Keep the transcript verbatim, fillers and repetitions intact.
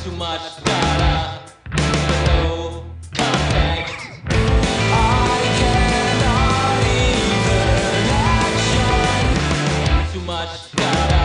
too much data, but no context. I cannot even action. Too much data.